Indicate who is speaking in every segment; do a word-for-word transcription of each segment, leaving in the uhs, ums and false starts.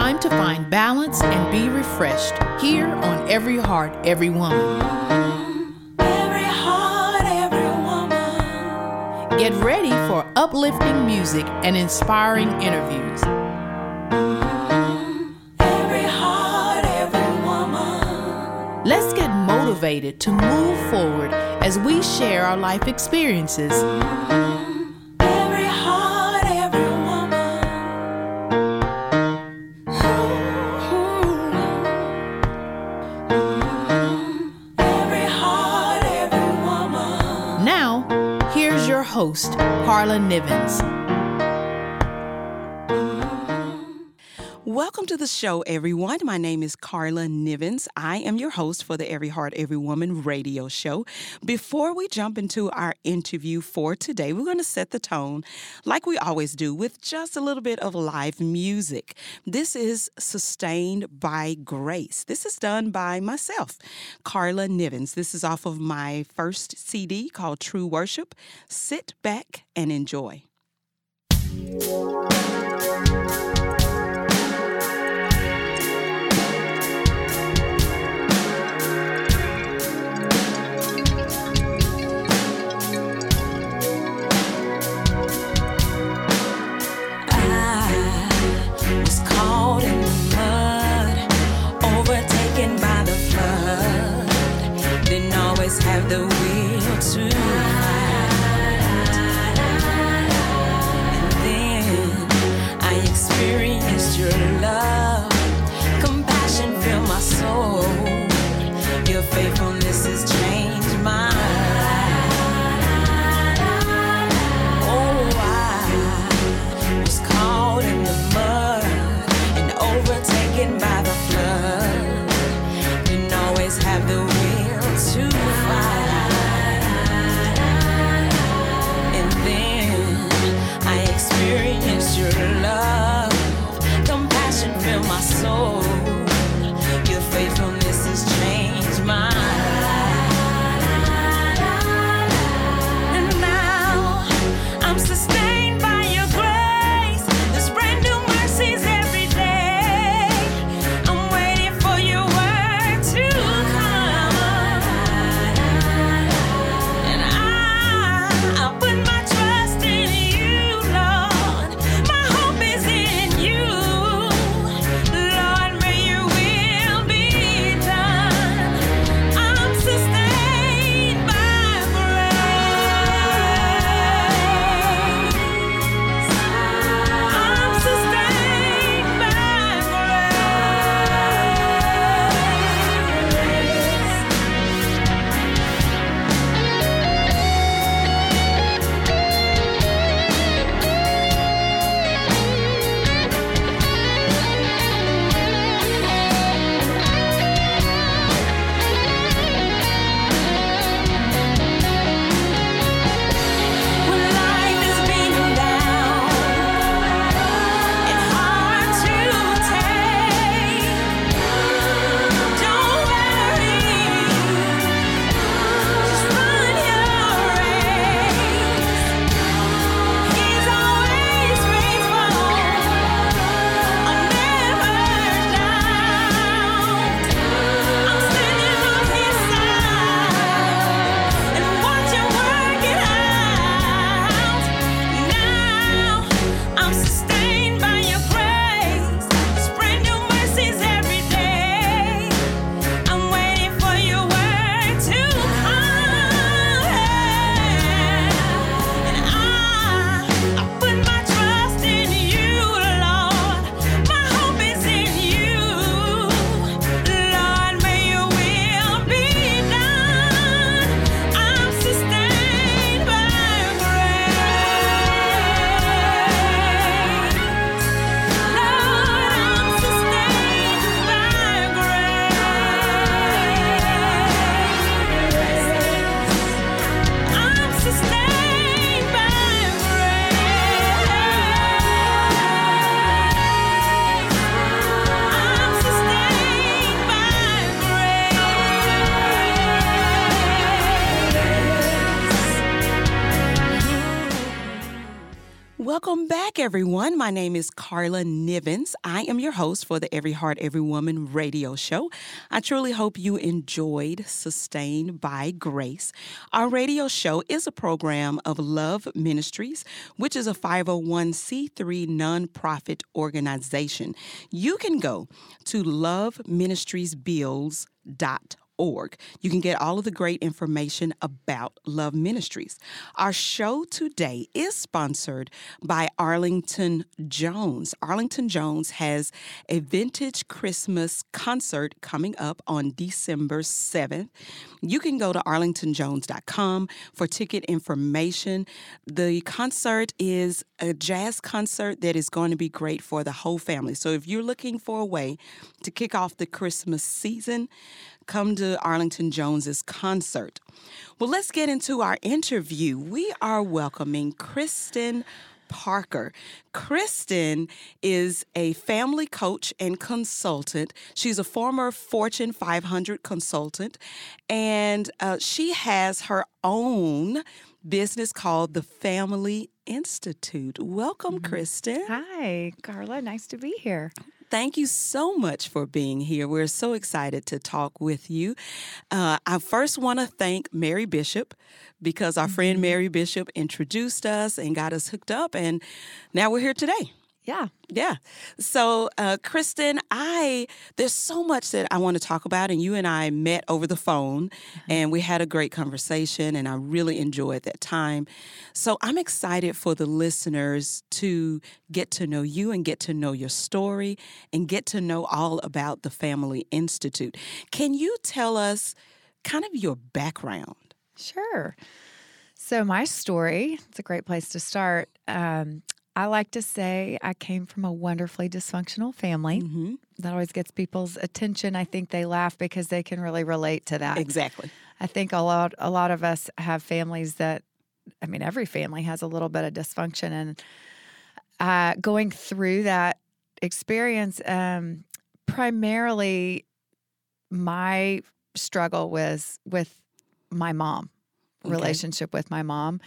Speaker 1: time to find balance and be refreshed here on Every Heart, Every Woman.
Speaker 2: Every heart, every woman.
Speaker 1: Get ready for uplifting music and inspiring interviews.
Speaker 2: Every heart, every woman.
Speaker 1: Let's get motivated to move forward as we share our life experiences.
Speaker 2: Every heart, every woman. Every heart, every woman.
Speaker 1: Now, here's your host, Carla Nivens.
Speaker 3: Welcome to the show, everyone. My name is Carla Nivens. I am your host for the Every Heart, Every Woman radio show. Before we jump into our interview for today, we're going to set the tone like we always do with just a little bit of live music. This is Sustained by Grace. This is done by myself, Carla Nivens. This is off of my first C D called True Worship. Sit back and enjoy.
Speaker 2: Have the will to fight, and then I experienced your love, compassion filled my soul, your faithfulness has changed my life. Oh, I was caught in the mud and overtaken by the flood, didn't always have the will to fight, and then I experienced your love, compassion filled my soul, your faithfulness has changed my life, and now I'm sustained by your grace, there's brand new mercies every day, I'm waiting for your word to come. May you
Speaker 3: back, everyone. My name is Carla Nivens. I am your host for the Every Heart, Every Woman radio show. I truly hope you enjoyed Sustained by Grace. Our radio show is a program of Love Ministries, which is a five oh one c three nonprofit organization. You can go to love ministries bills dot org. Org. You can get all of the great information about Love Ministries. Our show today is sponsored by Arlington Jones. Arlington Jones has a vintage Christmas concert coming up on December seventh. You can go to arlington jones dot com for ticket information. The concert is a jazz concert that is going to be great for the whole family. So if you're looking for a way to kick off the Christmas season, come to Arlington Jones's concert. Well, let's get into our interview. We are welcoming Kristen Parker. Kristen is a family coach and consultant. She's a former Fortune five hundred consultant, and uh, she has her own business called the Family Institute. Welcome, mm-hmm. Kristen.
Speaker 4: Hi, Carla. Nice to be here.
Speaker 3: Thank you so much for being here. We're so excited to talk with you. Uh, I first want to thank Mary Bishop because our mm-hmm. friend Mary Bishop introduced us and got us hooked up, and now we're here today.
Speaker 4: Yeah.
Speaker 3: Yeah. So, uh, Kristen, I there's so much that I want to talk about, and you and I met over the phone, mm-hmm. and we had a great conversation, and I really enjoyed that time. So I'm excited for the listeners to get to know you and get to know your story and get to know all about the Family Institute. Can you tell us kind of your background?
Speaker 4: Sure. So my story, it's a great place to start. Um, I like to say I came from a wonderfully dysfunctional family. Mm-hmm. That always gets people's attention. I think they laugh because they can really relate to that.
Speaker 3: Exactly.
Speaker 4: I think a lot, a lot of us have families that, I mean, every family has a little bit of dysfunction. And uh, going through that experience, um, primarily my struggle was with my mom, okay. relationship with my mom.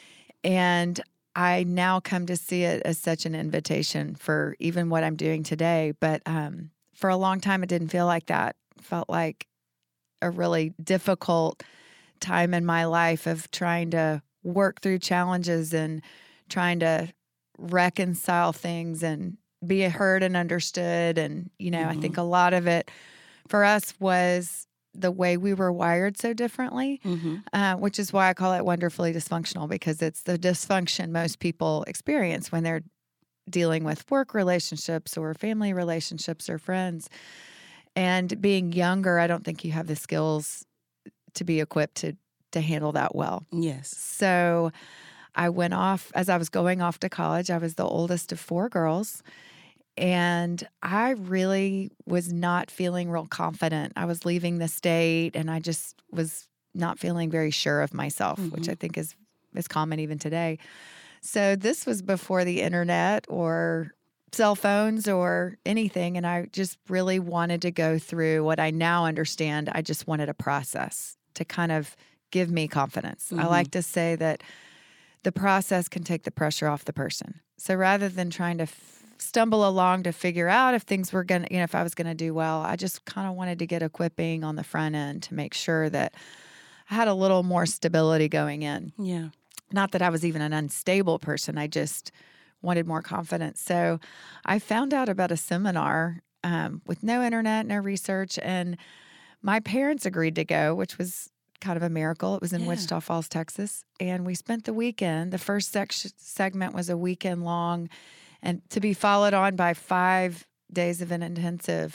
Speaker 4: And I now come to see it as such an invitation for even what I'm doing today. But um, for a long time, it didn't feel like that. It felt like a really difficult time in my life of trying to work through challenges and trying to reconcile things and be heard and understood. And, you know, mm-hmm. I think a lot of it for us was the way we were wired so differently, mm-hmm. uh, which is why I call it wonderfully dysfunctional, because it's the dysfunction most people experience when they're dealing with work relationships or family relationships or friends. And being younger, I don't think you have the skills to be equipped to, to handle that well.
Speaker 3: Yes.
Speaker 4: So I went off, as I was going off to college, I was the oldest of four girls. And I really was not feeling real confident. I was leaving the state, and I just was not feeling very sure of myself, mm-hmm. which I think is, is common even today. So this was before the internet or cell phones or anything, and I just really wanted to go through what I now understand. I just wanted a process to kind of give me confidence. Mm-hmm. I like to say that the process can take the pressure off the person. So rather than trying to f- stumble along to figure out if things were going to, you know, if I was going to do well, I just kind of wanted to get equipping on the front end to make sure that I had a little more stability going in.
Speaker 3: Yeah.
Speaker 4: Not that I was even an unstable person. I just wanted more confidence. So I found out about a seminar um, with no internet, no research, and my parents agreed to go, which was kind of a miracle. It was in yeah. Wichita Falls, Texas. And we spent the weekend. The first sec- segment was a weekend long, and to be followed on by five days of an intensive.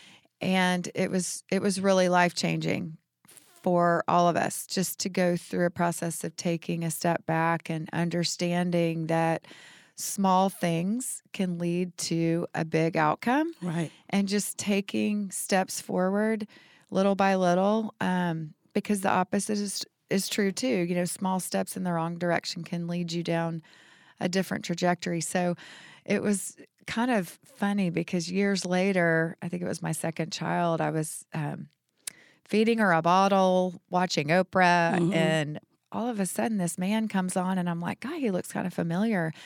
Speaker 4: And it was it was really life-changing for all of us, just to go through a process of taking a step back and understanding that small things can lead to a big outcome.
Speaker 3: Right.
Speaker 4: And just taking steps forward little by little, um, because the opposite is is true too. You know, small steps in the wrong direction can lead you down a different trajectory. So it was kind of funny because years later, I think it was my second child, I was um, feeding her a bottle, watching Oprah, mm-hmm. and all of a sudden this man comes on and I'm like, God, he looks kind of familiar.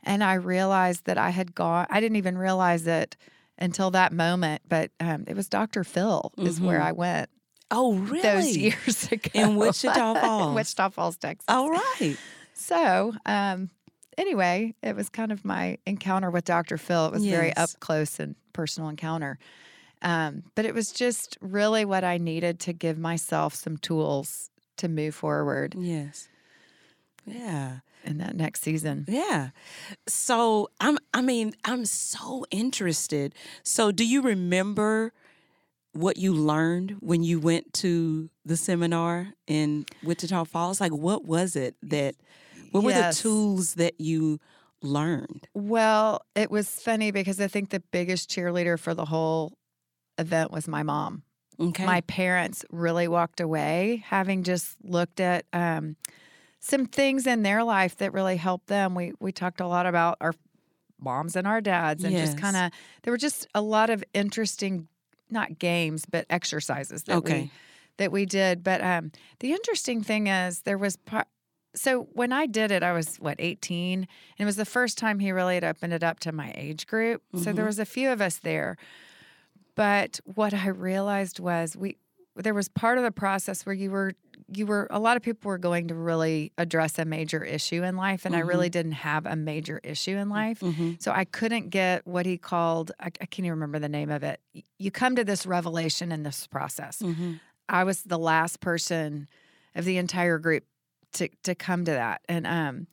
Speaker 4: And I realized that I had gone, I didn't even realize it until that moment, but um, it was Doctor Phil is
Speaker 3: Mm-hmm.
Speaker 4: where I went
Speaker 3: Oh, really?
Speaker 4: those years ago.
Speaker 3: In Wichita Falls?
Speaker 4: In Wichita Falls, Texas.
Speaker 3: All right.
Speaker 4: So, um, anyway, it was kind of my encounter with Doctor Phil. It was very
Speaker 3: Yes.
Speaker 4: up close and personal encounter. Um, but it was just really what I needed to give myself some tools to move forward
Speaker 3: Yes. Yeah.
Speaker 4: in that next season.
Speaker 3: Yeah. So I'm I mean, I'm so interested. So do you remember what you learned when you went to the seminar in Wichita Falls? Like what was it that what were
Speaker 4: Yes.
Speaker 3: the tools that you learned?
Speaker 4: Well, it was funny because I think the biggest cheerleader for the whole event was my mom.
Speaker 3: Okay.
Speaker 4: My parents really walked away having just looked at um, some things in their life that really helped them. We we talked a lot about our moms and our dads, and just
Speaker 3: Yes.
Speaker 4: kind of there were just a lot of interesting, not games, but exercises that
Speaker 3: Okay.
Speaker 4: we that we did. But um, the interesting thing is there was part. So when I did it, I was what eighteen, and it was the first time he really had opened it up to my age group. So there
Speaker 3: Mhm.
Speaker 4: was a few of us there. But what I realized was we there was part of the process where you were you were a lot of people were going to really address a major issue in life, and I really didn't have a major issue in life.
Speaker 3: Mhm.
Speaker 4: So I couldn't get what he called I, I can't even remember the name of it. Y- You come to this revelation in this process.
Speaker 3: Mhm.
Speaker 4: I was the last person of the entire group to to come to that, and um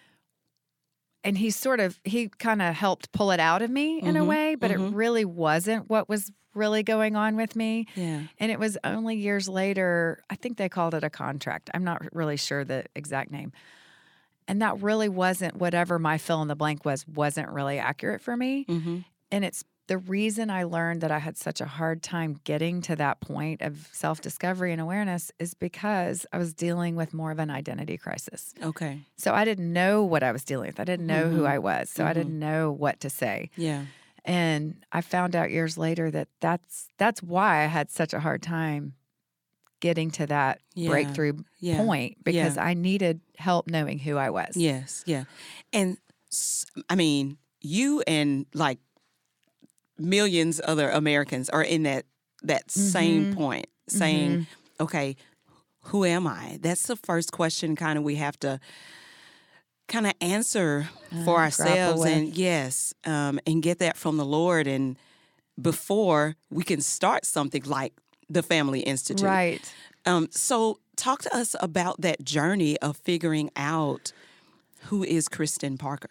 Speaker 4: and he sort of he kind of helped pull it out of me in a
Speaker 3: Mhm,
Speaker 4: way, but
Speaker 3: mhm.
Speaker 4: it really wasn't what was really going on with me.
Speaker 3: Yeah.
Speaker 4: And it was only years later, I think they called it a contract. I'm not really sure the exact name. And that really wasn't whatever my fill in the blank was, wasn't really accurate for me.
Speaker 3: Mhm.
Speaker 4: And it's the reason I learned that I had such a hard time getting to that point of self discovery and awareness is because I was dealing with more of an identity crisis.
Speaker 3: Okay.
Speaker 4: So I didn't know what I was dealing with. I didn't know who
Speaker 3: Mhm.
Speaker 4: I was. So I didn't know what to say.
Speaker 3: Yeah.
Speaker 4: And I found out years later that that's that's why I had such a hard time getting to that
Speaker 3: Yeah.
Speaker 4: breakthrough
Speaker 3: Yeah.
Speaker 4: point because
Speaker 3: Yeah.
Speaker 4: I needed help knowing who I was.
Speaker 3: Yes, yeah. And s- I mean, you and like millions other Americans are in that that same
Speaker 4: Mhm.
Speaker 3: point, saying,
Speaker 4: Mhm.
Speaker 3: okay, who am I? That's the first question kind of we have to kind of answer
Speaker 4: Uh,
Speaker 3: for
Speaker 4: grapple
Speaker 3: ourselves
Speaker 4: with.
Speaker 3: and yes, um, and get that from the Lord and before we can start something like the Family Institute.
Speaker 4: Right.
Speaker 3: Um, so talk to us about that journey of figuring out who is Kristen Parker.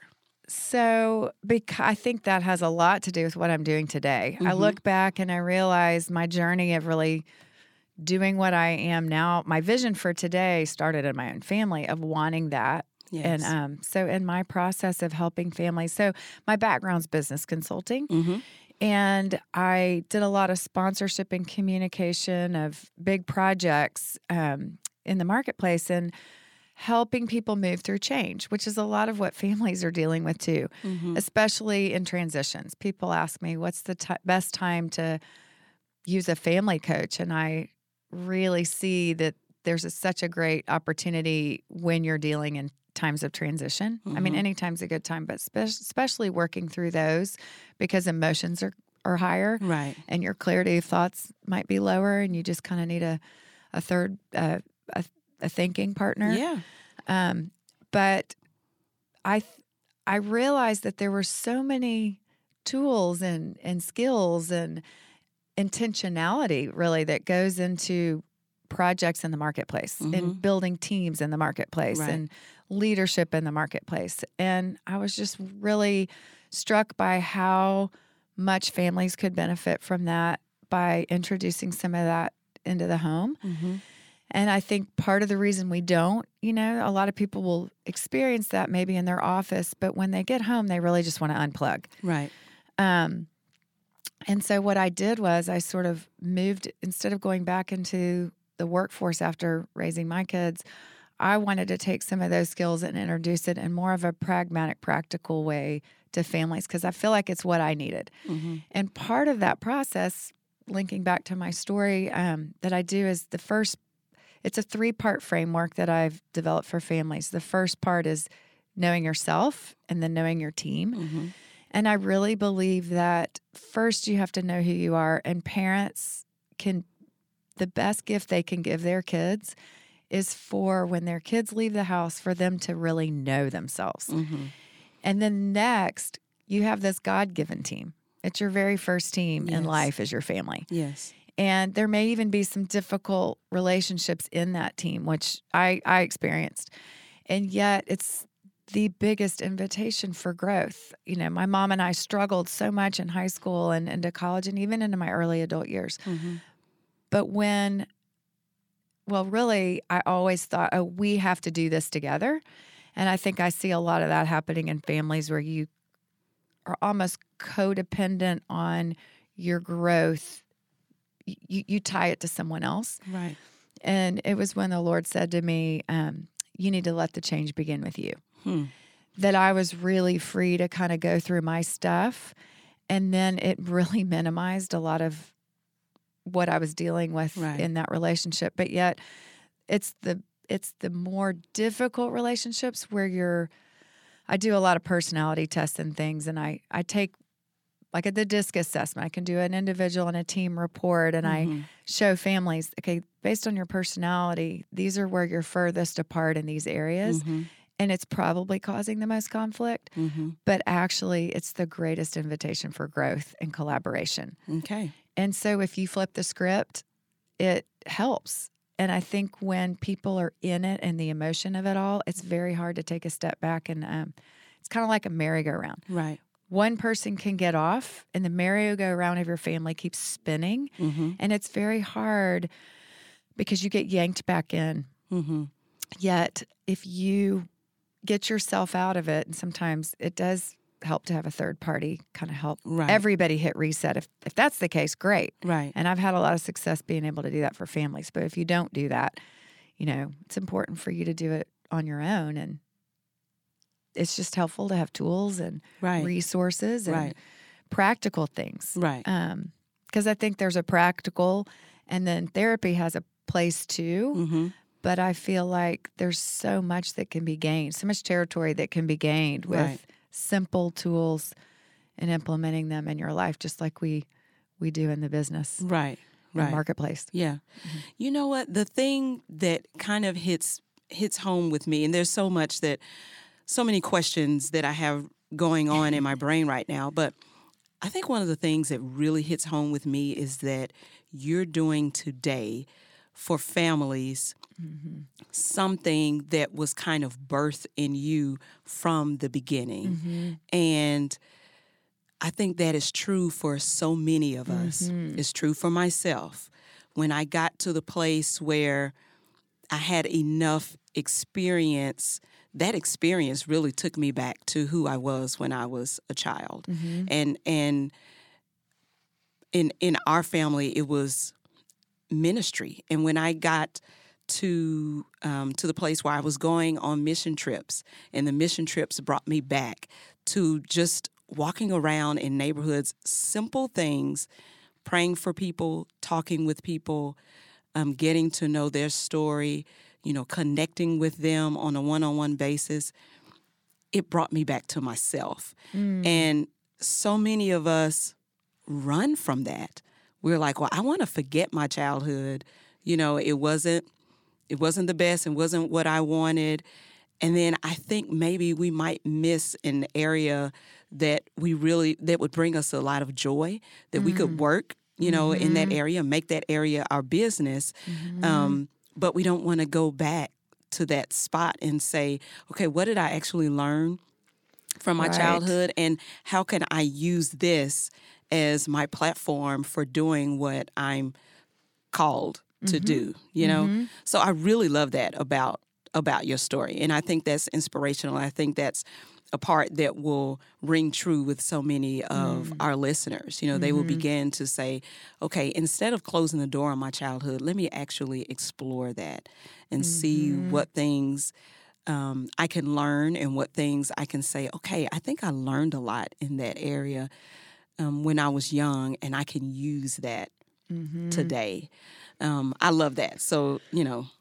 Speaker 4: So, because I think that has a lot to do with what I'm doing today. I
Speaker 3: Mhm.
Speaker 4: look back and I realize my journey of really doing what I am now. My vision for today started in my own family of wanting that.
Speaker 3: Yes.
Speaker 4: And um, so, in my process of helping families, so my background's business consulting.
Speaker 3: Mm-hmm.
Speaker 4: And I did a lot of sponsorship and communication of big projects um, in the marketplace and helping people move through change, which is a lot of what families are dealing with too,
Speaker 3: Mm-hmm.
Speaker 4: especially in transitions. People ask me, what's the t- best time to use a family coach? And I really see that there's a, such a great opportunity when you're dealing in times of transition. I mean,
Speaker 3: Mhm.
Speaker 4: any time's a good time, but spe- especially working through those because emotions are, are higher
Speaker 3: Right.
Speaker 4: and your clarity of thoughts might be lower and you just kind of need a, a third, uh, a, a thinking partner.
Speaker 3: Yeah.
Speaker 4: Um, but I, th- I realized that there were so many tools and, and skills and intentionality really that goes into projects in the marketplace
Speaker 3: Mhm.
Speaker 4: and building teams in the marketplace
Speaker 3: Right.
Speaker 4: and leadership in the marketplace. And I was just really struck by how much families could benefit from that by introducing some of that into the home.
Speaker 3: Mm-hmm.
Speaker 4: And I think part of the reason we don't, you know, a lot of people will experience that maybe in their office, but when they get home, they really just want to unplug.
Speaker 3: Right.
Speaker 4: Um, and so what I did was I sort of moved, instead of going back into the workforce after raising my kids, I wanted to take some of those skills and introduce it in more of a pragmatic, practical way to families because I feel like it's what I needed.
Speaker 3: Mm-hmm.
Speaker 4: And part of that process, linking back to my story, um, that I do is the first, it's a three-part framework that I've developed for families. The first part is knowing yourself and then knowing your team.
Speaker 3: Mm-hmm.
Speaker 4: And I really believe that first you have to know who you are, and parents can, the best gift they can give their kids is for when their kids leave the house, for them to really know themselves.
Speaker 3: Mm-hmm.
Speaker 4: And then next, you have this God-given team. It's your very first team in
Speaker 3: Yes.
Speaker 4: life is your family.
Speaker 3: Yes.
Speaker 4: And there may even be some difficult relationships in that team, which I, I experienced. And yet it's the biggest invitation for growth. You know, my mom and I struggled so much in high school and into college and even into my early adult years.
Speaker 3: Mm-hmm.
Speaker 4: But when, well, really, I always thought, oh, we have to do this together. And I think I see a lot of that happening in families where you are almost codependent on your growth. You, you tie it to someone else.
Speaker 3: Right.
Speaker 4: And it was when the Lord said to me, um, you need to let the change begin with you.
Speaker 3: Hmm.
Speaker 4: That I was really free to kind of go through my stuff. And then it really minimized a lot of what I was dealing with
Speaker 3: Right.
Speaker 4: in that relationship. But yet it's the it's the more difficult relationships where you're, I do a lot of personality tests and things, and I, I take, like at the DISC assessment, I can do an individual and a team report, and
Speaker 3: Mm-hmm.
Speaker 4: I show families, okay, based on your personality, these are where you're furthest apart in these areas.
Speaker 3: Mm-hmm.
Speaker 4: And it's probably causing the most conflict,
Speaker 3: Mm-hmm.
Speaker 4: but actually it's the greatest invitation for growth and collaboration.
Speaker 3: Okay.
Speaker 4: And so if you flip the script, it helps. And I think when people are in it and the emotion of it all, it's very hard to take a step back. And um, it's kind of like a merry-go-round.
Speaker 3: Right.
Speaker 4: One person can get off, and the merry-go-round of your family keeps spinning.
Speaker 3: Mm-hmm.
Speaker 4: And it's very hard because you get yanked back in.
Speaker 3: Mm-hmm.
Speaker 4: Yet if you get yourself out of it, and sometimes it does help to have a third party kind of help
Speaker 3: Right.
Speaker 4: everybody hit reset. If if that's the case, great.
Speaker 3: Right.
Speaker 4: And I've had a lot of success being able to do that for families. But if you don't do that, you know, it's important for you to do it on your own. And it's just helpful to have tools and
Speaker 3: Right.
Speaker 4: resources and
Speaker 3: Right.
Speaker 4: practical things.
Speaker 3: Right.
Speaker 4: Um, because I think there's a practical, and then therapy has a place too.
Speaker 3: Mm-hmm.
Speaker 4: But I feel like there's so much that can be gained, so much territory that can be gained with
Speaker 3: Right.
Speaker 4: simple tools and implementing them in your life, just like we we do in the business
Speaker 3: Right.
Speaker 4: and
Speaker 3: Right.
Speaker 4: marketplace.
Speaker 3: Yeah. You know what? The thing that kind of hits hits home with me, and there's so much that, so many questions that I have going on in my brain right now, but I think one of the things that really hits home with me is that you're doing today for families
Speaker 4: Mm-hmm.
Speaker 3: something that was kind of birthed in you from the beginning.
Speaker 4: Mm-hmm.
Speaker 3: And I think that is true for so many of us.
Speaker 4: Mhm.
Speaker 3: It's true for myself. When I got to the place where I had enough experience, that experience really took me back to who I was when I was a child.
Speaker 4: Mhm.
Speaker 3: And and in in our family, it was ministry. And when I got to um, to the place where I was going on mission trips, and the mission trips brought me back to just walking around in neighborhoods, simple things, praying for people, talking with people, um, getting to know their story, you know, connecting with them on a one-on-one basis. It brought me back to myself.
Speaker 4: Mm.
Speaker 3: And so many of us run from that. We're like, well, I want to forget my childhood. You know, it wasn't it wasn't the best and wasn't what I wanted. And then I think maybe we might miss an area that we really, that would bring us a lot of joy, that we could work, you know, in that area, make that area our business. Um, but we don't want to go back to that spot and say, okay, what did I actually learn from my
Speaker 4: Right.
Speaker 3: childhood, and how can I use this as my platform for doing what I'm called to do, you know? So I really love that about about your story. And I think that's inspirational. I think that's a part that will ring true with so many of our listeners. You know, they will begin to say, okay, instead of closing the door on my childhood, let me actually explore that and see what things um, I can learn, and what things I can say, okay, I think I learned a lot in that area um, when I was young, and I can use that
Speaker 4: Mhm.
Speaker 3: today. Um, I love that. So, you know,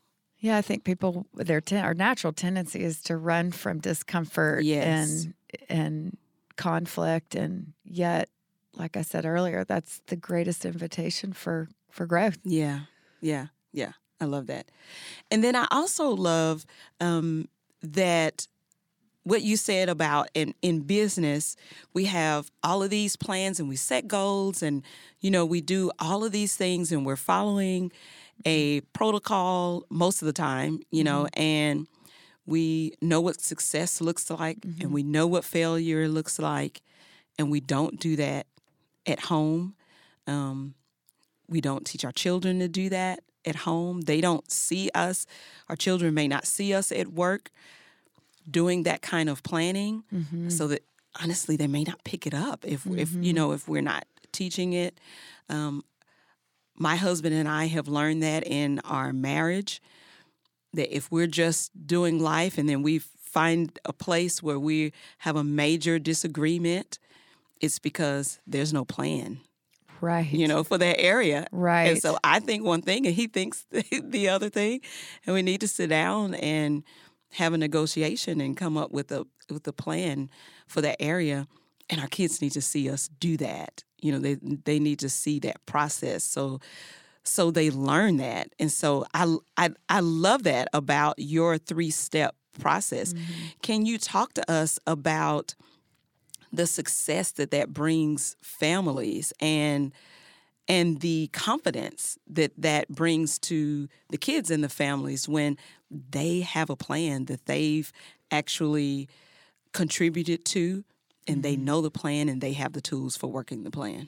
Speaker 4: Yeah, I think people, their ten, our natural tendency is to run from discomfort
Speaker 3: Yes.
Speaker 4: and and conflict, and yet, like I said earlier, that's the greatest invitation for for growth.
Speaker 3: Yeah, yeah, yeah. I love that. And then I also love um, that what you said about in, in business, we have all of these plans and we set goals and, you know, we do all of these things and we're following a protocol most of the time, you know,
Speaker 4: Mm-hmm.
Speaker 3: and we know what success looks like
Speaker 4: Mm-hmm.
Speaker 3: and we know what failure looks like, and we don't do that at home. Um, we don't teach our children to do that at home. They don't see us. Our children may not see us at work doing that kind of planning,
Speaker 4: Mm-hmm.
Speaker 3: so that honestly they may not pick it up if if you know if we're not teaching it. Um, my husband and I have learned that in our marriage, that if we're just doing life and then we find a place where we have a major disagreement, it's because there's no plan,
Speaker 4: Right.
Speaker 3: you know, for that area.
Speaker 4: Right.
Speaker 3: And so I think one thing and he thinks the other thing, and we need to sit down and have a negotiation and come up with a with a plan for that area. And our kids need to see us do that. You know, they they need to see that process. So so they learn that. And so I I, I love that about your three-step process.
Speaker 4: Mm-hmm.
Speaker 3: Can you talk to us about the success that that brings families and and the confidence that that brings to the kids and the families when they have a plan that they've actually contributed to, and they know the plan and they have the tools for working the plan?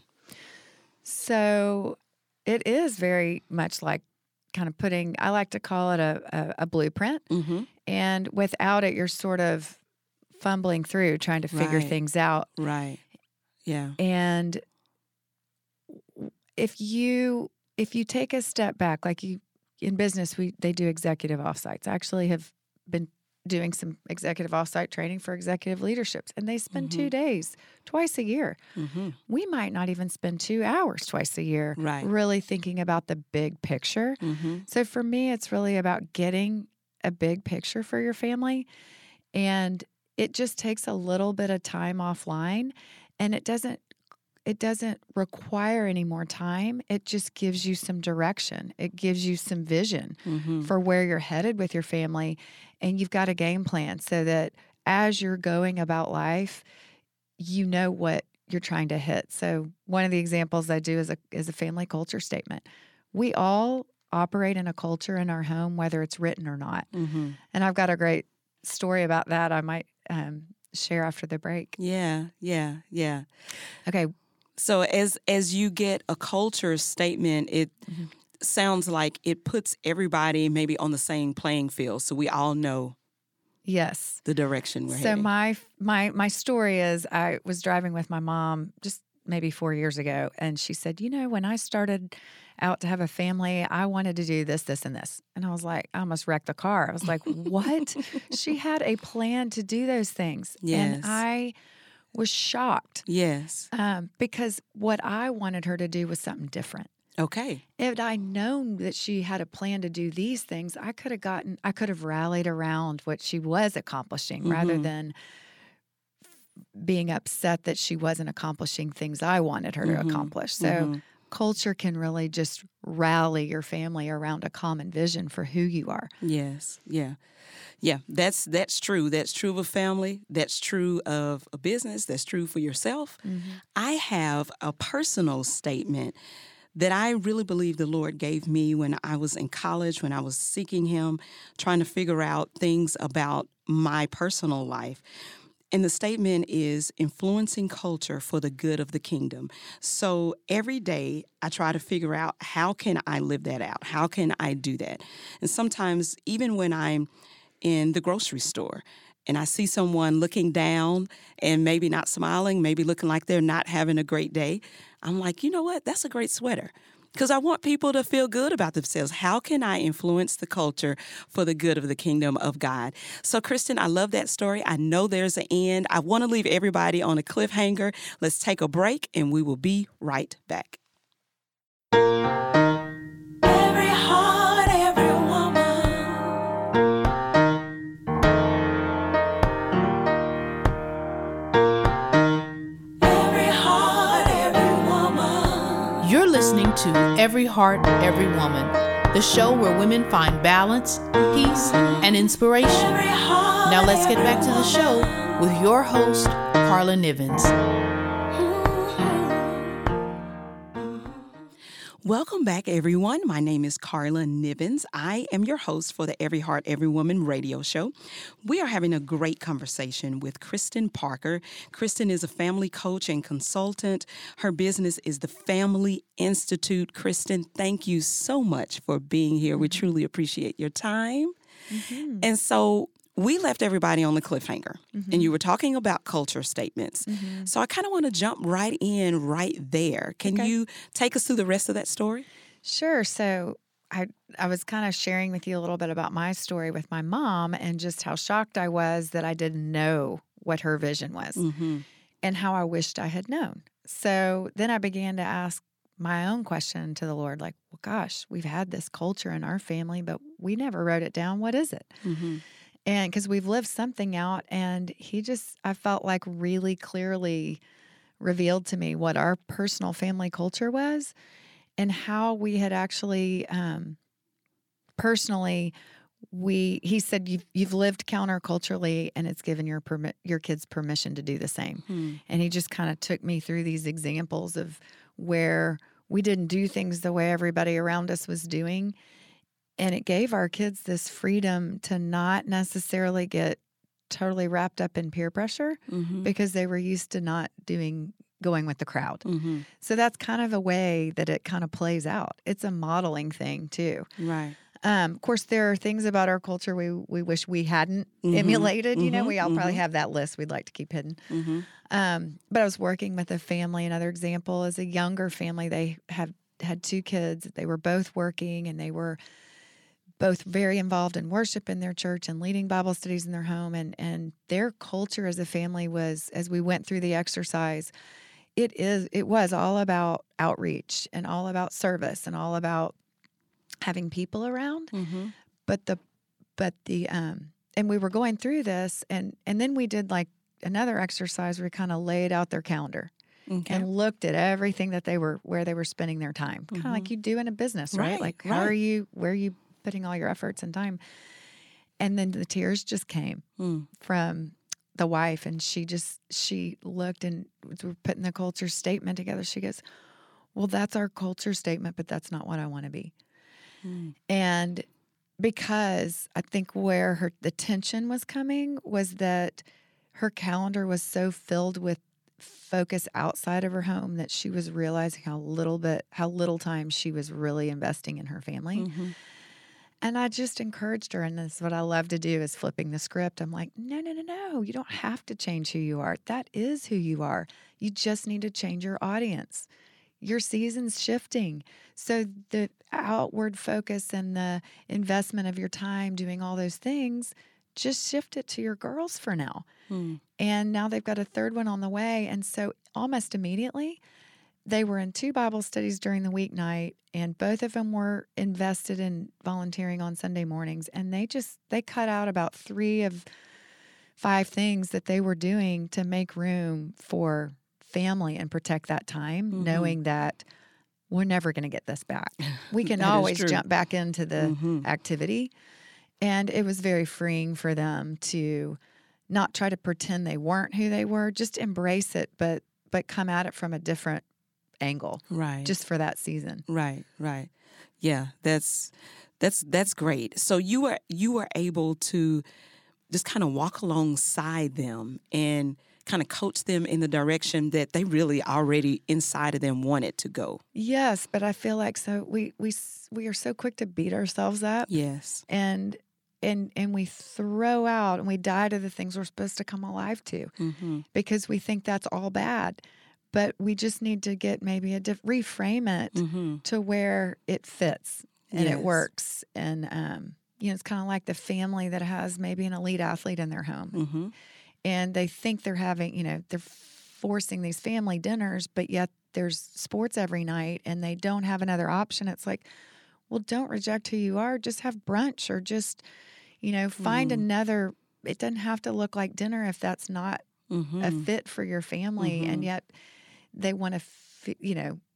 Speaker 4: So it is very much like kind of putting, I like to call it a, a, a blueprint.
Speaker 3: Mm-hmm.
Speaker 4: And without it, you're sort of fumbling through trying to figure
Speaker 3: Right.
Speaker 4: things out.
Speaker 3: Right. Yeah.
Speaker 4: And if you if you take a step back, like you in business, we they do executive offsites. I actually have been doing some executive offsite training for executive leaderships, and they spend two days twice a year.
Speaker 3: Mm-hmm.
Speaker 4: We might not even spend two hours twice a year,
Speaker 3: Right.
Speaker 4: really thinking about the big picture.
Speaker 3: Mm-hmm.
Speaker 4: So for me, it's really about getting a big picture for your family, and it just takes a little bit of time offline, and it doesn't it doesn't require any more time. It just gives you some direction. It gives you some vision
Speaker 3: Mm-hmm.
Speaker 4: for where you're headed with your family, and you've got a game plan so that as you're going about life, you know what you're trying to hit. So one of the examples I do is a is a family culture statement. We all operate in a culture in our home, whether it's written or not.
Speaker 3: Mm-hmm.
Speaker 4: And I've got a great story about that I might um, share after the break.
Speaker 3: Yeah. Yeah. Yeah.
Speaker 4: Okay.
Speaker 3: So as as you get a culture statement, it
Speaker 4: Mm-hmm.
Speaker 3: sounds like it puts everybody maybe on the same playing field, so we all know
Speaker 4: Yes.
Speaker 3: the direction we're
Speaker 4: So
Speaker 3: heading.
Speaker 4: my my my story is I was driving with my mom just maybe four years ago, and she said, "You know, when I started out to have a family, I wanted to do this, this, and this." And I was like, I almost wrecked the car. I was like, "What?" She had a plan to do those things,
Speaker 3: Yes.
Speaker 4: and I was shocked
Speaker 3: Yes.
Speaker 4: um, because what I wanted her to do was something different.
Speaker 3: Okay.
Speaker 4: If I'd known that she had a plan to do these things, I could have gotten, I could have rallied around what she was accomplishing rather
Speaker 3: Mhm.
Speaker 4: than being upset that she wasn't accomplishing things I wanted her
Speaker 3: Mhm.
Speaker 4: to accomplish. So
Speaker 3: Mhm.
Speaker 4: culture can really just rally your family around a common vision for who you are.
Speaker 3: Yes. Yeah. Yeah. That's that's true. That's true of a family. That's true of a business. That's true for yourself. I have a personal statement that I really believe the Lord gave me when I was in college, when I was seeking Him, trying to figure out things about my personal life. And the statement is influencing culture for the good of the kingdom. So every day I try to figure out, how can I live that out? How can I do that? And sometimes even when I'm in the grocery store and I see someone looking down and maybe not smiling, maybe looking like they're not having a great day, I'm like, you know what? That's a great sweater. Because I want people to feel good about themselves. How can I influence the culture for the good of the kingdom of God? So, Kristen, I love that story. I know there's an end. I want to leave everybody on a cliffhanger. Let's take a break, and we will be right back.
Speaker 2: Every heart, every woman.
Speaker 1: You're listening to Every Heart, Every Woman, the show where women find balance, peace, and inspiration. Now let's get back to the show with your host, Carla Nivens.
Speaker 3: Welcome back, everyone. My name is Carla Nivens. I am your host for the Every Heart, Every Woman radio show. We are having a great conversation with Kristen Parker. Kristen is a family coach and consultant. Her business is the Family Institute. Kristen, thank you so much for being here. We truly appreciate your time. Mm-hmm. And so we left everybody on the cliffhanger, mm-hmm. and you were talking about culture statements. Mm-hmm. So I kind of want to jump right in right there. Can okay. you take us through the rest of that story?
Speaker 4: Sure. So I I was kind of sharing with you a little bit about my story with my mom and just how shocked I was that I didn't know what her vision was, mm-hmm. and how I wished I had known. So then I began to ask my own question to the Lord, like, well, gosh, we've had this culture in our family, but we never wrote it down. What is it? Mm-hmm. And because we've lived something out, and he just, I felt like really clearly revealed to me what our personal family culture was and how we had actually, um, personally, we, he said, you've, you've lived counterculturally, and it's given your permi- your kids permission to do the same. Hmm. And he just kind of took me through these examples of where we didn't do things the way everybody around us was doing. And it gave our kids this freedom to not necessarily get totally wrapped up in peer pressure, mm-hmm. because they were used to not doing, going with the crowd. Mm-hmm. So that's kind of a way that it kind of plays out. It's a modeling thing too.
Speaker 3: Right.
Speaker 4: Um, of course, there are things about our culture we, we wish we hadn't mm-hmm. emulated. Mm-hmm. You know, we all mm-hmm. probably have that list we'd like to keep hidden. Mm-hmm. Um, but I was working with a family. Another example is a younger family. They have had two kids. They were both working, and they were both very involved in worship in their church and leading Bible studies in their home. And, and their culture as a family was, as we went through the exercise, it is, it was all about outreach and all about service and all about having people around. Mm-hmm. But the, but the, um, and we were going through this, and, and then we did like another exercise where we kind of laid out their calendar. Okay. And looked at everything that they were, where they were spending their time. Mm-hmm. Kind of like you do in a business, right?
Speaker 3: Right,
Speaker 4: Like,
Speaker 3: right.
Speaker 4: how are you, where are you putting all your efforts and time? And then the tears just came mm. from the wife, and she just, she looked, and we're putting the culture statement together. She goes, well, that's our culture statement, but that's not what I want to be. Mm. And because I think where her, the tension was coming was that her calendar was so filled with focus outside of her home that she was realizing how little bit, how little time she was really investing in her family. Mm-hmm. And I just encouraged her, and this is what I love to do, is flipping the script. I'm like, no, no, no, no. You don't have to change who you are. That is who you are. You just need to change your audience. Your season's shifting. So the outward focus and the investment of your time doing all those things, just shift it to your girls for now. Hmm. And now they've got a third one on the way. And so almost immediately, they were in two Bible studies during the weeknight, and both of them were invested in volunteering on Sunday mornings. And they just, they cut out about three of five things that they were doing to make room for family and protect that time, mm-hmm. knowing that we're never going to get this back. We can always jump back into the mm-hmm. activity. And it was very freeing for them to not try to pretend they weren't who they were, just embrace it, but but come at it from a different angle,
Speaker 3: right? Just
Speaker 4: for that season,
Speaker 3: right? Right. Yeah, that's that's that's great. So you were you were able to just kind of walk alongside them and kind of coach them in the direction that they really already inside of them wanted to go.
Speaker 4: Yes, but I feel like so we we we are so quick to beat ourselves up.
Speaker 3: Yes,
Speaker 4: and and and we throw out and we die to the things we're supposed to come alive to, mm-hmm. because we think that's all bad. But we just need to get maybe a diff- reframe it mm-hmm. to where it fits and yes. it works. And um, you know, it's kind of like the family that has maybe an elite athlete in their home. Mm-hmm. And they think they're having, you know, they're forcing these family dinners, but yet there's sports every night and they don't have another option. It's like, well, don't reject who you are. Just have brunch or just, you know, find mm-hmm. another. It doesn't have to look like dinner if that's not mm-hmm. a fit for your family. Mm-hmm. And yet they want to, f- you know,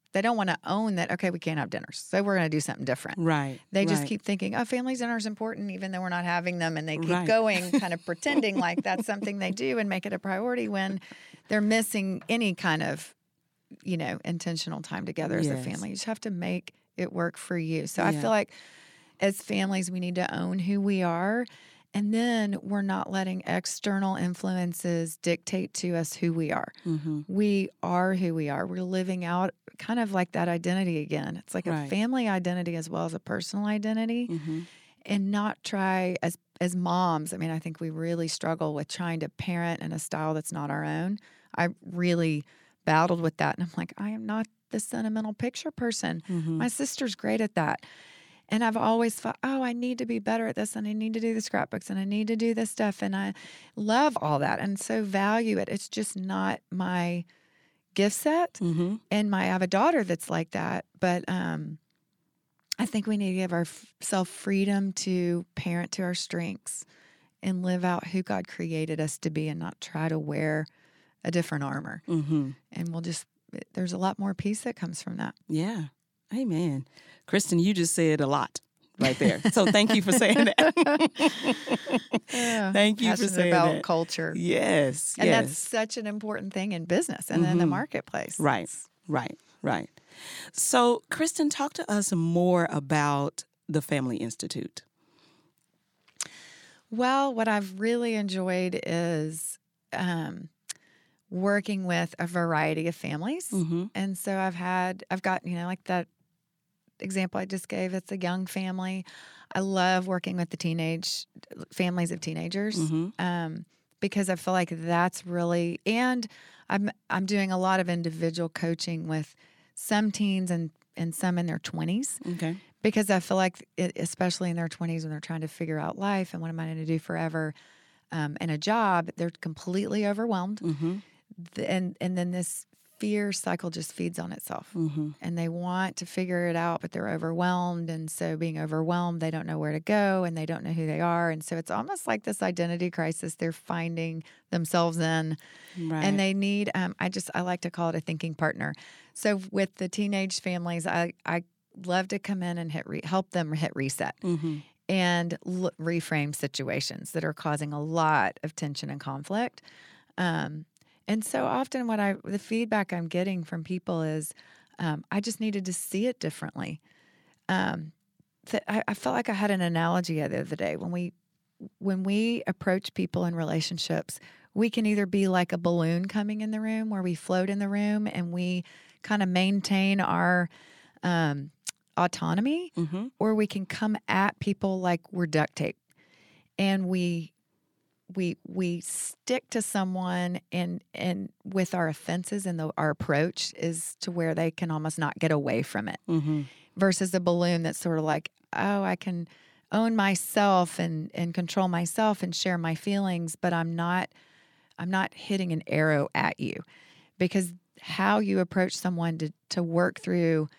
Speaker 4: they don't want to own that, okay, we can't have dinners, so we're going to do something different.
Speaker 3: Right.
Speaker 4: They just
Speaker 3: right.
Speaker 4: keep thinking, oh, family dinner is important, even though we're not having them. And they keep
Speaker 3: Right.
Speaker 4: going, kind of pretending like that's something they do and make it a priority when they're missing any kind of, you know, intentional time together as
Speaker 3: Yes.
Speaker 4: a family. You just have to make it work for you. So I
Speaker 3: Yeah.
Speaker 4: feel like as families, we need to own who we are. And then we're not letting external influences dictate to us who we are.
Speaker 3: Mm-hmm.
Speaker 4: We are who we are. We're living out kind of like that identity again. It's like
Speaker 3: Right.
Speaker 4: a family identity as well as a personal identity.
Speaker 3: Mm-hmm.
Speaker 4: And not try as as moms. I mean, I think we really struggle with trying to parent in a style that's not our own. I really battled with that. And I'm like, I am not the sentimental picture person.
Speaker 3: Mm-hmm.
Speaker 4: My sister's great at that. And I've always thought, oh, I need to be better at this, and I need to do the scrapbooks, and I need to do this stuff. And I love all that and so value it. It's just not my gift set.
Speaker 3: Mm-hmm.
Speaker 4: And my, I have a daughter that's like that. But um, I think we need to give ourselves freedom to parent to our strengths and live out who God created us to be and not try to wear a different armor.
Speaker 3: Mm-hmm.
Speaker 4: And we'll just, there's a lot more peace that comes from that.
Speaker 3: Yeah. Amen. Kristen, you just said a lot right there. So thank you for saying that.
Speaker 4: Yeah.
Speaker 3: Thank you for
Speaker 4: Passionate
Speaker 3: saying
Speaker 4: about
Speaker 3: that.
Speaker 4: culture.
Speaker 3: Yes.
Speaker 4: And
Speaker 3: yes.
Speaker 4: that's such an important thing in business and in the
Speaker 3: Mhm.
Speaker 4: marketplace.
Speaker 3: Right.
Speaker 4: It's-
Speaker 3: Right. Right. So, Kristen, talk to us more about the Family Institute.
Speaker 4: Well, what I've really enjoyed is um, working with a variety of families.
Speaker 3: Mm-hmm.
Speaker 4: And so I've had, I've got, you know, like that example I just gave, it's a young family. I love working with the teenage families of teenagers
Speaker 3: Mm-hmm.
Speaker 4: um, because I feel like that's really, and I'm I'm doing a lot of individual coaching with some teens and, and some in their twenties.
Speaker 3: Okay.
Speaker 4: Because I feel like, it, especially in their twenties when they're trying to figure out life and what am I going to do forever um, and a job, they're completely overwhelmed.
Speaker 3: Mm-hmm.
Speaker 4: The- And, and then this fear cycle just feeds on itself.
Speaker 3: Mm-hmm.
Speaker 4: And they want to figure it out, but they're overwhelmed. And so being overwhelmed, they don't know where to go and they don't know who they are. And so it's almost like this identity crisis they're finding themselves in.
Speaker 3: Right.
Speaker 4: And they need, um, I just, I like to call it a thinking partner. So with the teenage families, I, I love to come in and hit re- help them hit reset
Speaker 3: Mm-hmm.
Speaker 4: and l- reframe situations that are causing a lot of tension and conflict. Um, and so often what I, the feedback I'm getting from people is, um, I just needed to see it differently. Um, th- I, I felt like I had an analogy the other day when we, when we approach people in relationships, we can either be like a balloon coming in the room where we float in the room and we kind of maintain our, um, autonomy,
Speaker 3: Mm-hmm.
Speaker 4: or we can come at people like we're duct tape and we we we stick to someone and and with our offenses, and the, our approach is to where they can almost not get away from it,
Speaker 3: Mm-hmm.
Speaker 4: versus a balloon that's sort of like, oh, I can own myself and and control myself and share my feelings, but I'm not I'm not hitting an arrow at you, because how you approach someone to to work through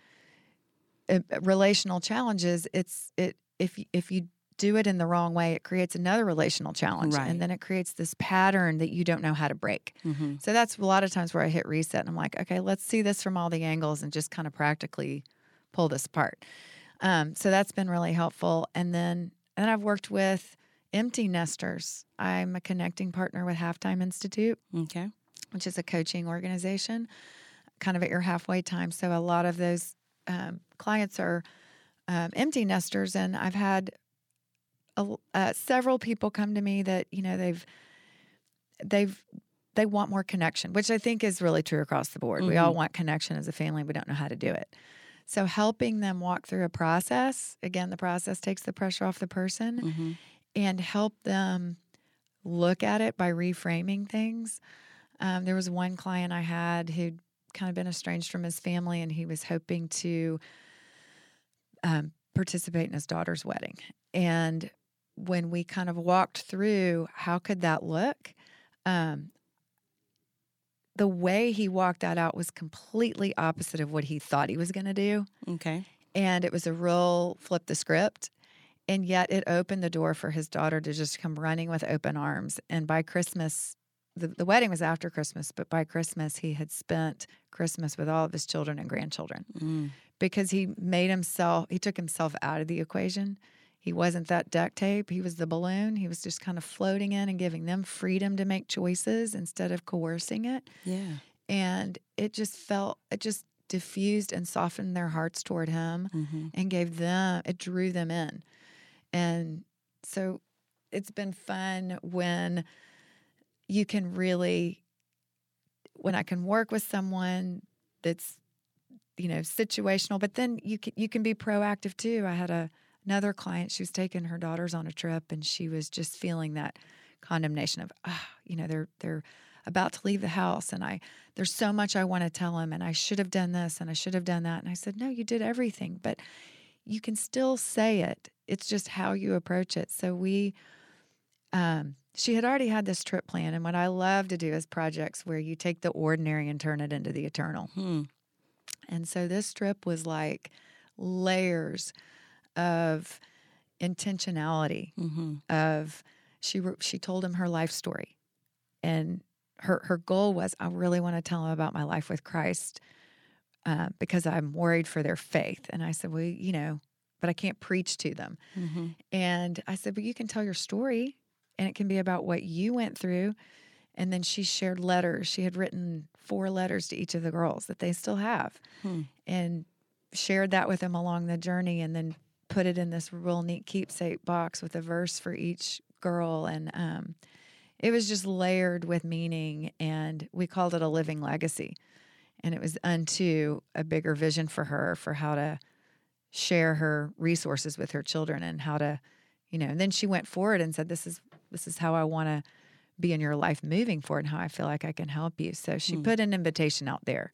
Speaker 4: uh, relational challenges, it's it if y- if you do it in the wrong way, it creates another relational challenge,
Speaker 3: Right.
Speaker 4: and then it creates this pattern that you don't know how to break.
Speaker 3: Mm-hmm.
Speaker 4: So that's a lot of times where I hit reset and I'm like, okay, let's see this from all the angles and just kind of practically pull this apart. Um, so that's been really helpful. And then and then I've worked with empty nesters. I'm a connecting partner with Halftime Institute,
Speaker 3: Okay.
Speaker 4: which is a coaching organization, kind of at your halfway time. So a lot of those um, clients are um, empty nesters, and I've had a, uh, several people come to me that you know they've they've they want more connection, which I think is really true across the board. We all
Speaker 3: Mhm.
Speaker 4: want connection as a family. We don't know how to do it. So helping them walk through a process, again, the process takes the pressure off the person,
Speaker 3: Mm-hmm.
Speaker 4: and help them look at it by reframing things. Um, there was one client I had who'd kind of been estranged from his family, and he was hoping to um, participate in his daughter's wedding. And when we kind of walked through how could that look, um, the way he walked that out was completely opposite of what he thought he was going to do.
Speaker 3: Okay.
Speaker 4: And it was a real flip the script. And yet it opened the door for his daughter to just come running with open arms. And by Christmas, the, the wedding was after Christmas, but by Christmas he had spent Christmas with all of his children and grandchildren
Speaker 3: Mm.
Speaker 4: because he made himself, he took himself out of the equation. He wasn't that duct tape. He was the balloon. He was just kind of floating in and giving them freedom to make choices instead of coercing it.
Speaker 3: Yeah.
Speaker 4: And it just felt, it just diffused and softened their hearts toward him
Speaker 3: Mm-hmm.
Speaker 4: and gave them, it drew them in. And so it's been fun when you can really, when I can work with someone that's, you know, situational, but then you can, you can be proactive too. I had a, another client, she was taking her daughters on a trip and she was just feeling that condemnation of, ah, you know, they're, they're about to leave the house and I, there's so much I want to tell them and I should have done this and I should have done that. And I said, no, you did everything, but you can still say it. It's just how you approach it. So we, um, she had already had this trip planned. And what I love to do is projects where you take the ordinary and turn it into the eternal.
Speaker 3: Hmm.
Speaker 4: And so this trip was like layers of intentionality
Speaker 3: Mm-hmm.
Speaker 4: of she wr- she told him her life story, and her her goal was, I really want to tell him about my life with Christ uh, because I'm worried for their faith. And I said, well, you know, but I can't preach to them.
Speaker 3: Mm-hmm.
Speaker 4: And I said, but you can tell your story, and it can be about what you went through. And then she shared letters. She had written four letters to each of the girls that they still have,
Speaker 3: Hmm.
Speaker 4: and shared that with them along the journey, and then put it in this real neat keepsake box with a verse for each girl. And um, it was just layered with meaning, and we called it a living legacy. And it was unto a bigger vision for her for how to share her resources with her children and how to, you know, and then she went forward and said, this is, this is how I want to be in your life moving forward and how I feel like I can help you. So she
Speaker 3: Hmm.
Speaker 4: put an invitation out there,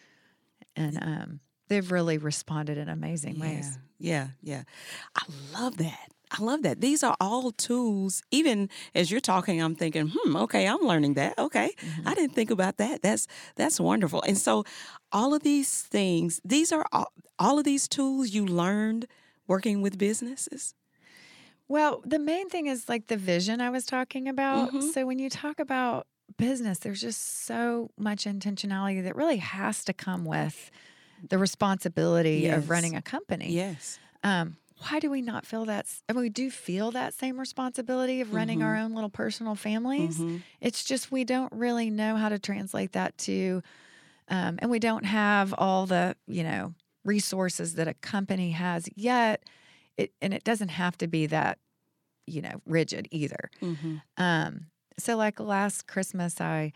Speaker 4: and um, they've really responded in amazing
Speaker 3: Yeah,
Speaker 4: ways.
Speaker 3: yeah, yeah. I love that. I love that. These are all tools. Even as you're talking, I'm thinking, hmm, okay, I'm learning that. Okay.
Speaker 4: Mm-hmm.
Speaker 3: I didn't think about that. That's that's wonderful. And so all of these things, these are all, all of these tools you learned working with businesses.
Speaker 4: Well, the main thing is like the vision I was talking about.
Speaker 3: Mhm.
Speaker 4: So when you talk about business, there's just so much intentionality that really has to come with the responsibility
Speaker 3: Yes.
Speaker 4: of running a company.
Speaker 3: Yes.
Speaker 4: Um, why do we not feel that? s- I mean, we do feel that same responsibility of running our own little personal families.
Speaker 3: Mhm.
Speaker 4: It's just we don't really know how to translate that to, um, and we don't have all the, you know, resources that a company has yet. It, and it doesn't have to be that, you know, rigid either.
Speaker 3: Mhm.
Speaker 4: Um, so like last Christmas, I,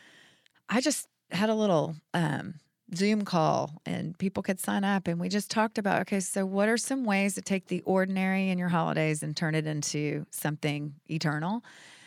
Speaker 4: I just had a little um, Zoom call and people could sign up, and we just talked about, okay, so what are some ways to take the ordinary in your holidays and turn it into something eternal?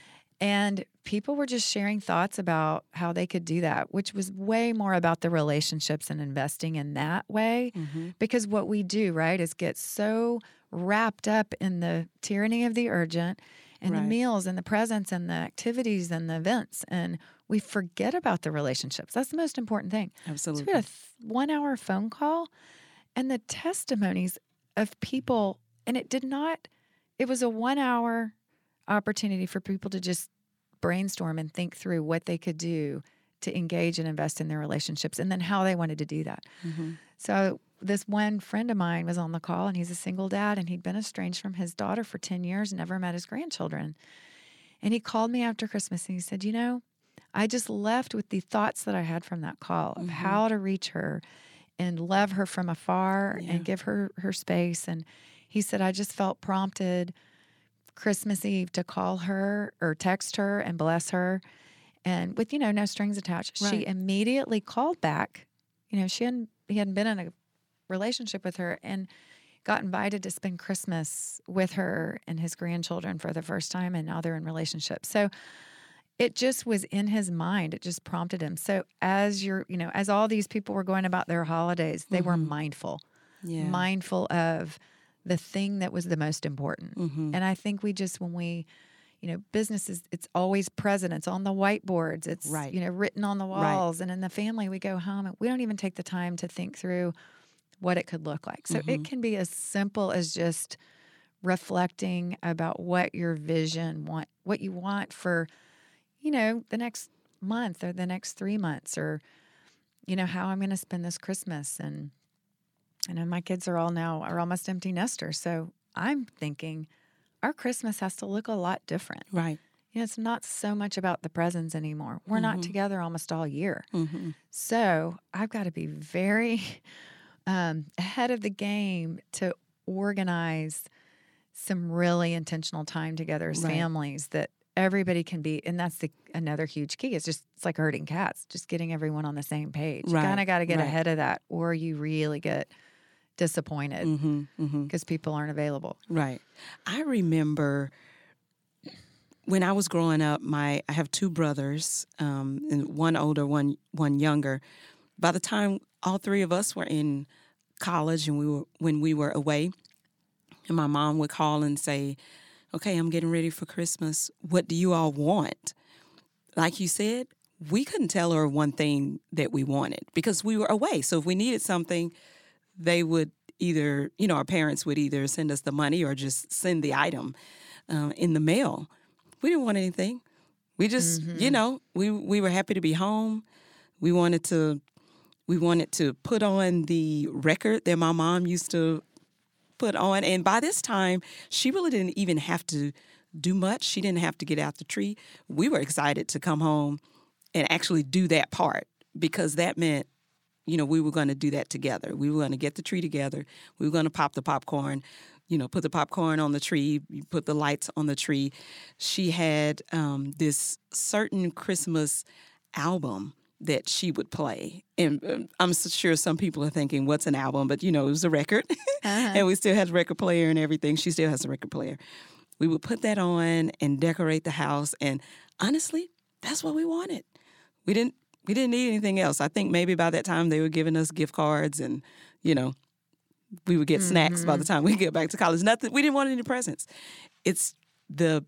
Speaker 4: And people were just sharing thoughts about how they could do that, which was way more about the relationships and investing in that way.
Speaker 3: Mhm.
Speaker 4: Because what we do, right, is get so wrapped up in the tyranny of the urgent and the
Speaker 3: Right.
Speaker 4: meals and the presents and the activities and the events. And we forget about the relationships. That's the most important thing. So
Speaker 3: Absolutely.
Speaker 4: we had a th- one hour phone call, and the testimonies of people, and it did not, it was a one hour opportunity for people to just brainstorm and think through what they could do to engage and invest in their relationships and then how they wanted to do that.
Speaker 3: Mhm.
Speaker 4: So this one friend of mine was on the call, and he's a single dad, and he'd been estranged from his daughter for ten years, never met his grandchildren. And he called me after Christmas and he said, you know, I just left with the thoughts that I had from that call of
Speaker 3: Mhm.
Speaker 4: how to reach her and love her from afar
Speaker 3: Yeah.
Speaker 4: and give her her space. And he said, I just felt prompted Christmas Eve to call her or text her and bless her. And with, you know, no strings attached,
Speaker 3: Right.
Speaker 4: she immediately called back. You know, she hadn't, he hadn't been in a relationship with her and got invited to spend Christmas with her and his grandchildren for the first time. And now they're in relationships. So it just was in his mind. It just prompted him. So as you're, you know, as all these people were going about their holidays, they were
Speaker 3: Mhm.
Speaker 4: mindful,
Speaker 3: Yeah.
Speaker 4: mindful of the thing that was the most important.
Speaker 3: Mhm.
Speaker 4: And I think we just, when we, you know, businesses, it's always present. It's on the whiteboards. It's,
Speaker 3: Right.
Speaker 4: you know, written on the
Speaker 3: Right.
Speaker 4: walls. And in the family, we go home and we don't even take the time to think through what it could look like. So
Speaker 3: Mhm.
Speaker 4: it can be as simple as just reflecting about what your vision want, what you want for, you know, the next month or the next three months or, you know, how I'm going to spend this Christmas. And, I know my kids are all now, are almost empty nesters. So I'm thinking our Christmas has to look a lot different.
Speaker 3: Right.
Speaker 4: You know, it's not so much about the presents anymore. We're not
Speaker 3: Mhm.
Speaker 4: together almost all year.
Speaker 3: Mhm.
Speaker 4: So I've got to be very um, ahead of the game to organize some really intentional time together as
Speaker 3: Right.
Speaker 4: families that everybody can be. And that's the another huge key. It's just, it's like herding cats, just getting everyone on the same page. You
Speaker 3: Right,
Speaker 4: kind of got to get
Speaker 3: right.
Speaker 4: ahead of that, or you really get disappointed
Speaker 3: Mhm. Mhm.
Speaker 4: because people aren't available.
Speaker 3: Right. I remember when I was growing up, my I have two brothers, um, and one older, one one younger. By the time all three of us were in college, and we were when we were away, and my mom would call and say, "Okay, I'm getting ready for Christmas. What do you all want?" Like you said, we couldn't tell her one thing that we wanted because we were away. So if we needed something, they would either, you know, our parents would either send us the money or just send the item uh, in the mail. We didn't want anything. We just,
Speaker 4: Mm-hmm.
Speaker 3: you know, we we were happy to be home. We wanted to, we wanted to put on the record that my mom used to put on. And by this time, she really didn't even have to do much. She didn't have to get out the tree. We were excited to come home and actually do that part because that meant, you know, we were going to do that together. We were going to get the tree together. We were going to pop the popcorn, you know, put the popcorn on the tree, put the lights on the tree. She had um, this certain Christmas album that she would play. And um, I'm so sure some people are thinking, what's an album? But, you know, it was a record.
Speaker 4: Uh-huh.
Speaker 3: And we still had a record player and everything. She still has a record player. We would put that on and decorate the house. And honestly, that's what we wanted. We didn't we didn't need anything else. I think maybe by that time they were giving us gift cards and, you know, we would get snacks by the time we get back to college. Nothing. We didn't want any presents. It's the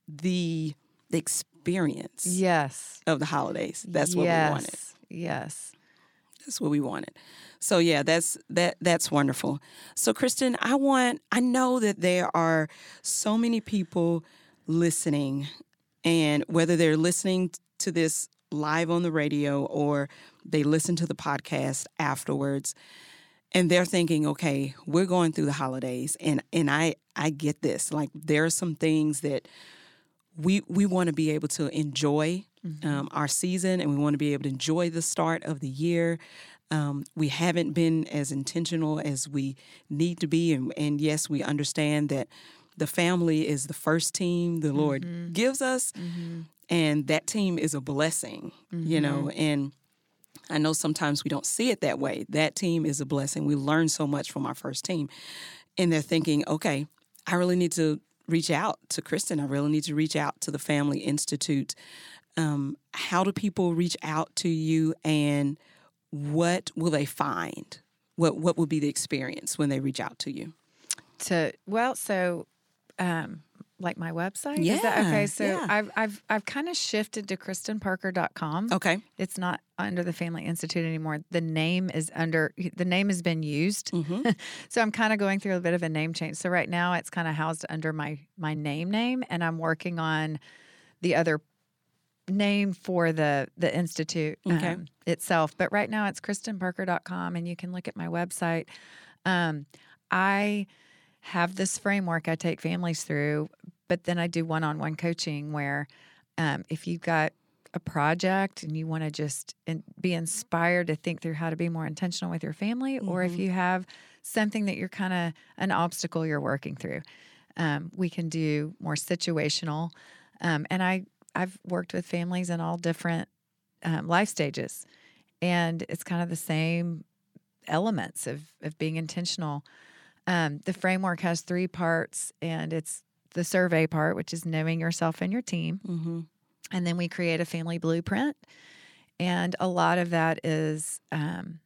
Speaker 3: the the experience
Speaker 4: Yes.
Speaker 3: of the holidays. That's what
Speaker 4: yes.
Speaker 3: we wanted.
Speaker 4: Yes.
Speaker 3: That's what we wanted. So yeah, that's that that's wonderful. So Kristen, I want I know that there are so many people listening, and whether they're listening to this live on the radio or they listen to the podcast afterwards, and they're thinking, okay, we're going through the holidays, and and I I get this. Like there are some things that we we want to be able to enjoy um, our season, and we want to be able to enjoy the start of the year. Um, we haven't been as intentional as we need to be, and, and yes, we understand that the family is the first team the Lord gives us, and that team is a blessing, you know, and I know sometimes we don't see it that way. That team is a blessing. We learn so much from our first team, and they're thinking, okay, I really need to reach out to Kristen. I really need to reach out to the Family Institute. Um, how do people reach out to you, and what will they find? What what will be the experience when they reach out to you?
Speaker 4: To well, so um, like my website. Is that
Speaker 3: Yeah,
Speaker 4: okay? So
Speaker 3: yeah.
Speaker 4: I've I've I've kind of shifted to kristen parker dot com.
Speaker 3: Okay.
Speaker 4: It's not under the Family Institute anymore. The name is under the name has been used. So I'm kind of going through a bit of a name change. So right now it's kind of housed under my my name name, and I'm working on the other name for the the institute
Speaker 3: Okay.
Speaker 4: um, itself. But right now it's kristen parker dot com, and you can look at my website. Um, I have this framework I take families through, but then I do one-on-one coaching where um, if you've got a project and you want to just in, be inspired to think through how to be more intentional with your family, or if you have something that you're kind of an obstacle you're working through, um, we can do more situational. Um, and I, I've worked with families in all different um, life stages, and it's kind of the same elements of, of being intentional. Um, the framework has three parts, and it's the survey part, which is knowing yourself and your team.
Speaker 3: Mm-hmm.
Speaker 4: And then we create a family blueprint. And a lot of that is um,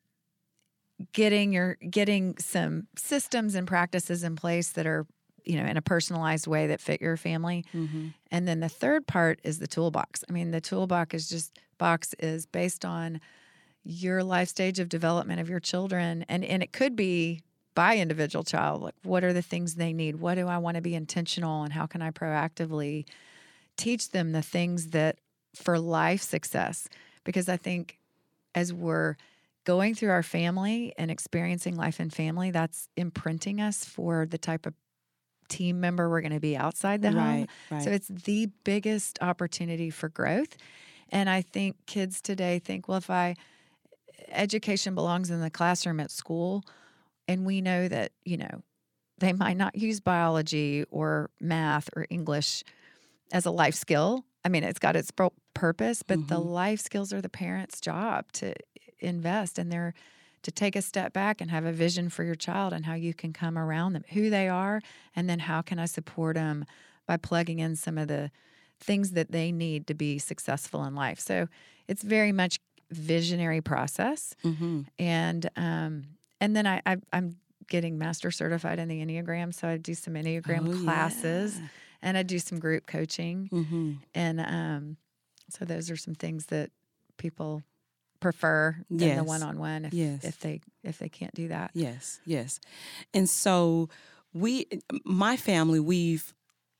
Speaker 4: getting your getting some systems and practices in place that are, you know, in a personalized way that fit your family.
Speaker 3: Mm-hmm.
Speaker 4: And then the third part is the toolbox. I mean, the toolbox is just box is based on your life stage of development of your children. And, and it could be by individual child. Like, what are the things they need? What do I want to be intentional? And how can I proactively teach them the things that for life success, because I think as we're going through our family and experiencing life in family, that's imprinting us for the type of team member we're going to be outside the home.
Speaker 3: Right, right.
Speaker 4: So it's the biggest opportunity for growth. And I think kids today think, well, if I, education belongs in the classroom at school, and we know that, you know, they might not use biology or math or English as a life skill. I mean, it's got its pro- purpose, but
Speaker 3: Mm-hmm.
Speaker 4: the life skills are the parent's job to invest, and they're to take a step back and have a vision for your child and how you can come around them, who they are, and then how can I support them by plugging in some of the things that they need to be successful in life. So it's very much visionary process.
Speaker 3: Mm-hmm.
Speaker 4: And um, and then I, I I'm getting master certified in the Enneagram, so I do some Enneagram
Speaker 3: Oh,
Speaker 4: classes,
Speaker 3: yeah.
Speaker 4: and I do some group coaching,
Speaker 3: Mm-hmm.
Speaker 4: and um, so those are some things that people prefer than the
Speaker 3: Yes.
Speaker 4: one-on-one if
Speaker 3: Yes.
Speaker 4: if they if they can't do that.
Speaker 3: Yes, yes. And so we, my family, we've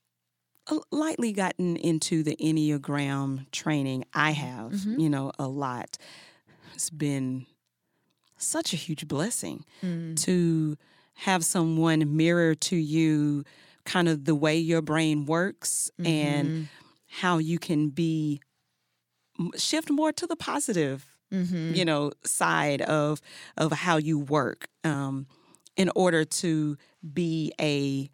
Speaker 3: lightly gotten into the Enneagram training. I have,
Speaker 4: Mhm.
Speaker 3: you know, a lot. It's been such a huge blessing
Speaker 4: Mm.
Speaker 3: to have someone mirror to you kind of the way your brain works and
Speaker 4: Mhm.
Speaker 3: how you can be shift more to the positive,
Speaker 4: Mhm.
Speaker 3: you know, side of of how you work, um, in order to be a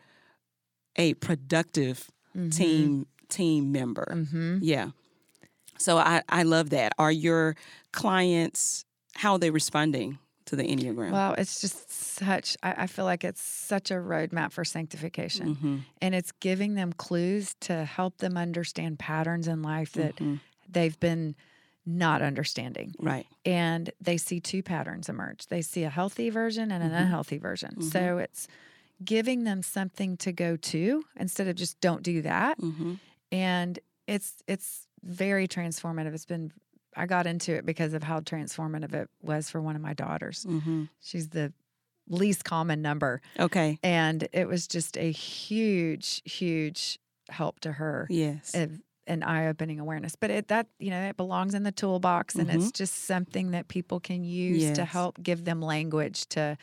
Speaker 3: a productive
Speaker 4: Mhm.
Speaker 3: team team member.
Speaker 4: Mhm.
Speaker 3: Yeah. So I, I love that. Are your clients, how are they responding to the Enneagram?
Speaker 4: Well, it's just such, I, I feel like it's such a roadmap for sanctification.
Speaker 3: Mhm.
Speaker 4: And it's giving them clues to help them understand patterns in life that
Speaker 3: Mhm.
Speaker 4: they've been not understanding.
Speaker 3: Right.
Speaker 4: And they see two patterns emerge. They see a healthy version and an
Speaker 3: Mhm.
Speaker 4: unhealthy version. So it's giving them something to go to instead of just don't do that.
Speaker 3: Mhm.
Speaker 4: And it's it's very transformative. It's been, I got into it because of how transformative it was for one of my daughters.
Speaker 3: Mhm.
Speaker 4: She's the least common number.
Speaker 3: Okay.
Speaker 4: And it was just a huge, huge help to her.
Speaker 3: Yes.
Speaker 4: Of an eye-opening awareness. But it that, you know, it belongs in the toolbox, and it's just something that people can use to
Speaker 3: Yes.
Speaker 4: help give them language to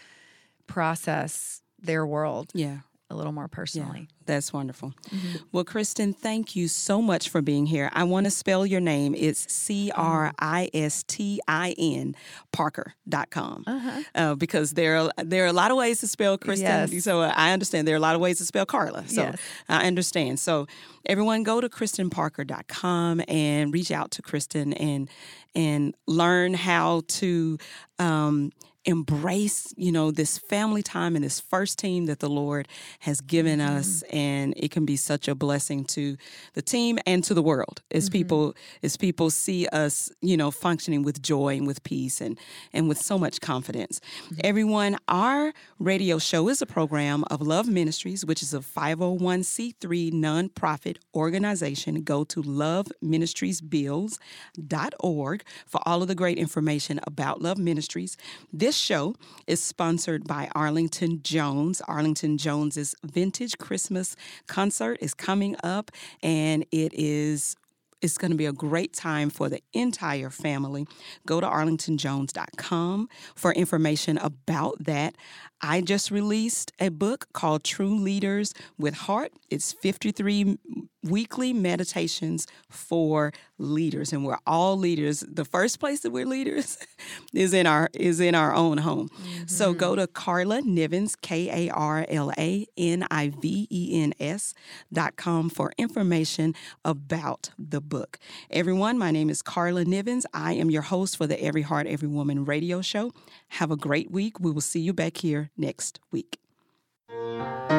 Speaker 4: process their world
Speaker 3: Yeah.
Speaker 4: a little more
Speaker 3: Yeah.
Speaker 4: personally.
Speaker 3: That's wonderful. Well, Kristen, thank you so much for being here. I want to spell your name. It's C R I S T I N Parker dot com.
Speaker 4: Uh-huh.
Speaker 3: Uh, because there are, there are a lot of ways to spell Kristen.
Speaker 4: Yes.
Speaker 3: So I understand there are a lot of ways to spell Carla. So
Speaker 4: Yes.
Speaker 3: I understand. So everyone go to Kristen Parker dot com and reach out to Kristen and and learn how to um, embrace, you know, this family time and this first team that the Lord has given
Speaker 4: Mm-hmm.
Speaker 3: us. And it can be such a blessing to the team and to the world as
Speaker 4: Mm-hmm.
Speaker 3: people as people see us, you know, functioning with joy and with peace and, and with so much confidence.
Speaker 4: Mm-hmm.
Speaker 3: Everyone, our radio show is a program of Love Ministries, which is a five oh one c three nonprofit organization. Go to love ministries bills dot org for all of the great information about Love Ministries. This show is sponsored by Arlington Jones. Arlington Jones's Vintage Christmas concert is coming up, and it is it's going to be a great time for the entire family. Go to arlington jones dot com for information about that. I just released a book called True Leaders with Heart. It's fifty-three weekly meditations for leaders, and we're all leaders. The first place that we're leaders is in our is in our own home. So go to Karla Nivens, K A R L A N I V E N S dot com for information about the book. Everyone, my name is Karla Nivens. I am your host for the Every Heart, Every Woman radio show. Have a great week. We will see you back here next week.